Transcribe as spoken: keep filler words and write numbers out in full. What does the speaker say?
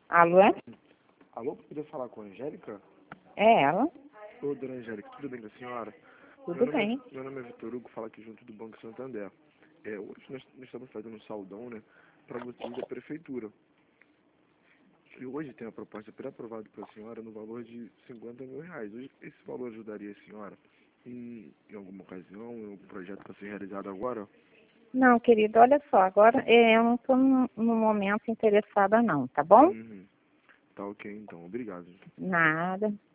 Alô? Alô, poderia falar com a Angélica? É ela? Ô, dona Angélica, tudo bem com a senhora? Tudo meu nome bem. É, meu nome é Vitor Hugo, falo aqui junto do Banco Santander. É, hoje nós, nós estamos fazendo um saldão, né, para vocês da prefeitura. E hoje tem a proposta pré-aprovada pela senhora no valor de cinquenta mil reais. Hoje, esse valor ajudaria a senhora em, em alguma ocasião, em algum projeto para ser realizado agora? Não, querido, olha só, agora eh, eu não estou no, no momento interessada não, tá bom? Uhum. Tá ok, então. Obrigado. Nada.